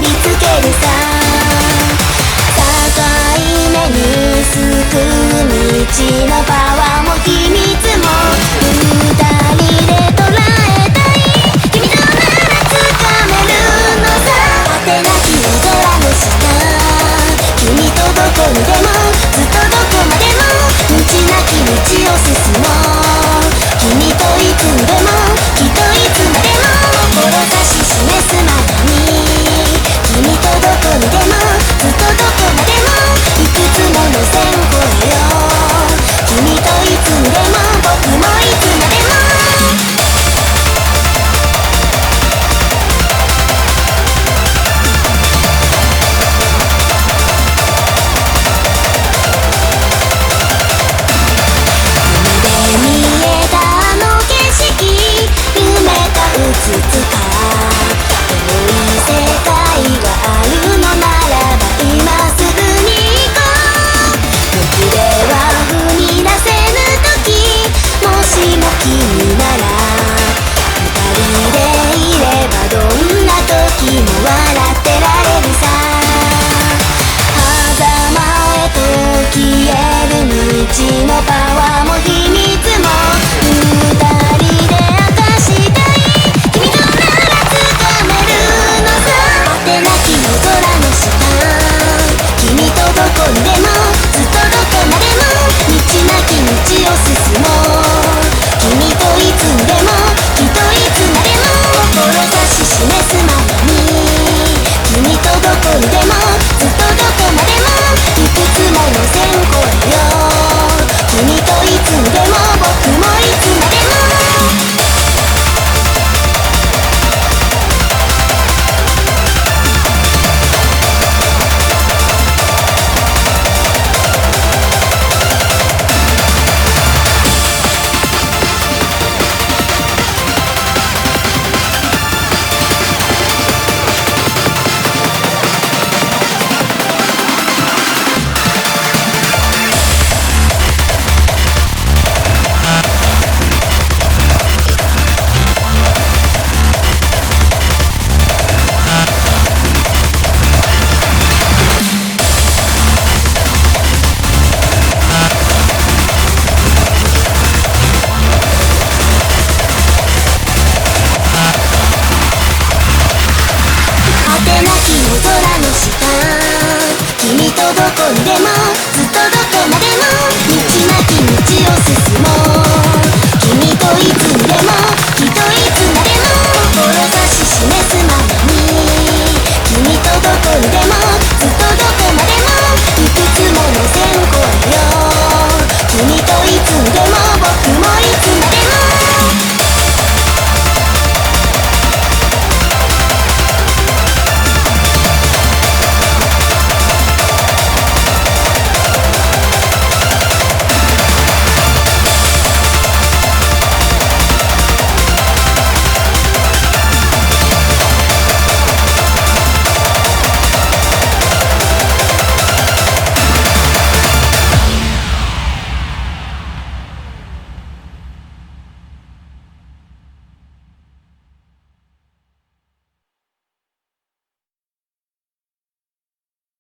りつけるさ。境目に救う道のパワーも秘密も二人で捉えたい。君となら掴めるのさ。果てなき夜空の下、君とどこにでもずっとどこまでも道なき道を進もう。君といつでもきっといつまでも志示すままに。君とどこにでもずっとどこまでもいくつもの線越えよう。君といつにでも僕もいつまでも。つか遠い世界があるのならば今すぐに行こう。僕では踏み出せぬ時、もしも君なら二人でいればどんな時も笑ってられるさ。狭間へと消える道のパワーも秘密も二人で明かしたい。君とどこにでもずっとどこまでも道なき道を進もう。君といつにでもきっといつまでも志示すままに。君とどこにでもずっとどこまでもいくつもの線越えよう。君といつにでも僕もいつまでも。空の下、君とどこにでもずっとどこまでも道なき道を進もう。